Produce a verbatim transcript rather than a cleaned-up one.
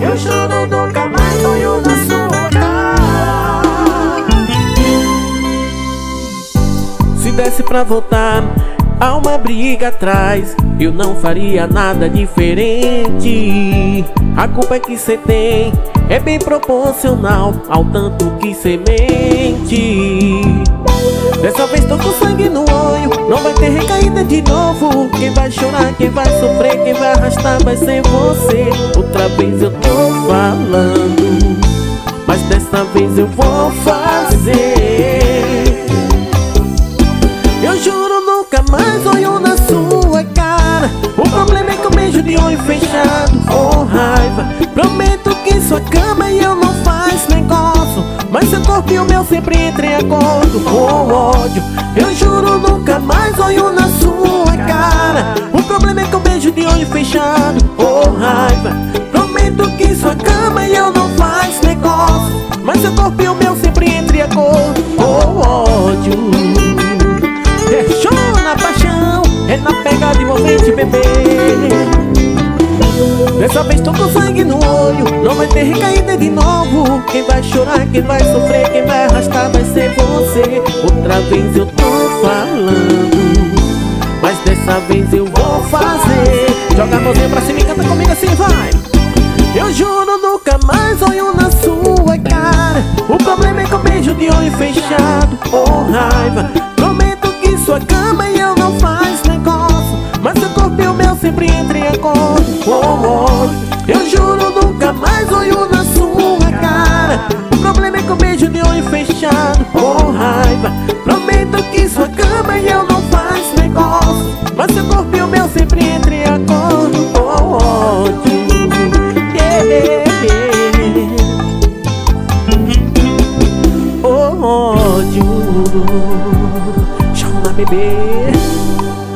Eu juro nunca mais sonho na sua cara. Se desse pra voltar a uma briga atrás, eu não faria nada diferente. A culpa é que cê tem é bem proporcional ao tanto que cê mente. Dessa vez tô com sangue no olho, não vai ter recaída de novo. Quem vai chorar, quem vai sofrer, quem vai arrastar vai ser você. Outra vez eu tô falando, mas dessa vez eu vou fazer. Eu juro nunca mais olho na sua cara. O problema é que eu beijo de olho fechado, com raiva. Prometo que sua cama e eu não faz negócio, mas seu corpo e o meu sempre entrem em acordo, com ódio. Eu juro nunca mais olho na sua cara. O problema é que eu beijo de olho fechado, com raiva. Prometo que sua cama e eu não faz negócio, mas seu corpo e o meu sempre entrem em acordo, com ódio. É show na paixão, é na pegada envolvente, bebê. Dessa vez tô com sangue no olho, não vai ter recaída de novo. Quem vai chorar, quem vai sofrer, quem vai arrastar vai ser você. Outra vez eu tô falando, mas dessa vez eu vou fazer. Joga a mãozinha pra cima e canta comigo assim, vai. Eu juro nunca mais olho na sua cara. O problema é que eu beijo de olho fechado, com raiva. Prometo que sua cama e eu não faz negócio, mas seu corpo e o meu sempre entrem em acordo, com ódio. Eu juro nunca mais olho na sua cara. O problema é que eu beijo de olho fechado, com raiva. Prometo que sua cama e eu não faz negócio, mas seu corpo e o meu sempre entrem em acordo, com ódio. Yeah, yeah. Oh, ódio. Chama, bebê.